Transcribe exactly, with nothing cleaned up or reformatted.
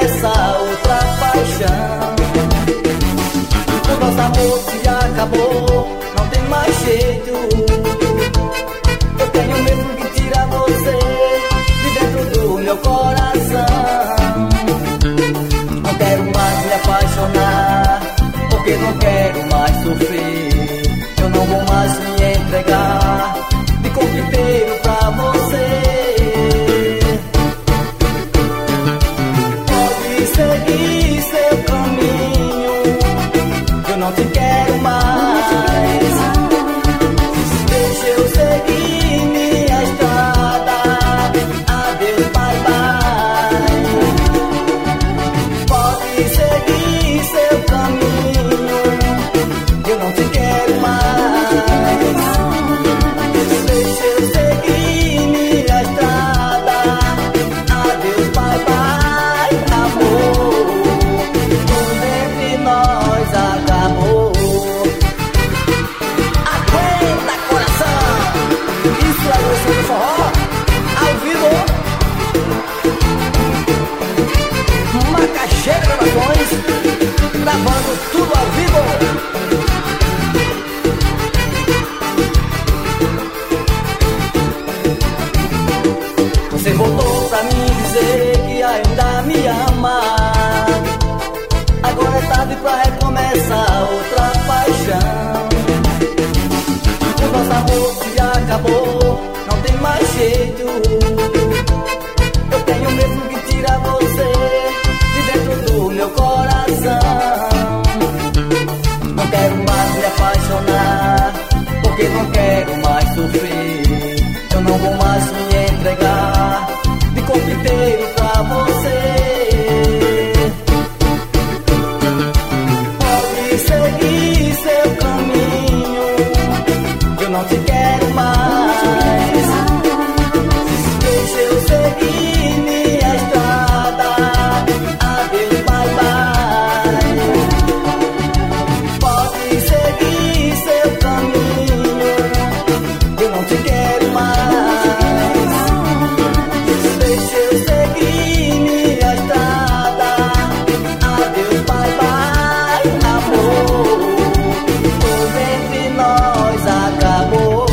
recomeça outra paixão. O nosso amor se acabou, não tem mais jeito. Eu tenho medo que tira você de dentro do meu coração. Não quero mais me apaixonar, porque não quero mais sofrer. Eu não vou mais me entregar de corpo inteiro pra você. Pode seguir seu caminho, eu não te quero mais. Deixa eu seguir minha estrada, adeus, bye bye. Pode seguir seu caminho, eu não te quero mais. Deixa eu seguir minha estrada, adeus, bye bye, amor. Tudo entre nós acabou. Aguenta, coração! Isso é o som do forró, ao vivo. Macaxeira Gravações, gravando tudo ao vivo. Você voltou pra mim dizer que ainda me ama. Agora é tarde pra recomeçar outra paixão. O nosso amor se acabou, não tem mais jeito. Eu tenho mesmo que tirar você de dentro do meu coração. Não quero mais me apaixonar, porque não quero mais sofrer. Eu não vou mais me entregar de corpo inteiro pra você. Pode seguir seu caminho, eu não te quero mais. Deixa eu seguir minha estrada, adeus, bye bye. Pode seguir seu caminho, eu não te quero mais. Deixa eu seguir minha estrada, adeus, bye bye, amor. Tudo entre nós acabou.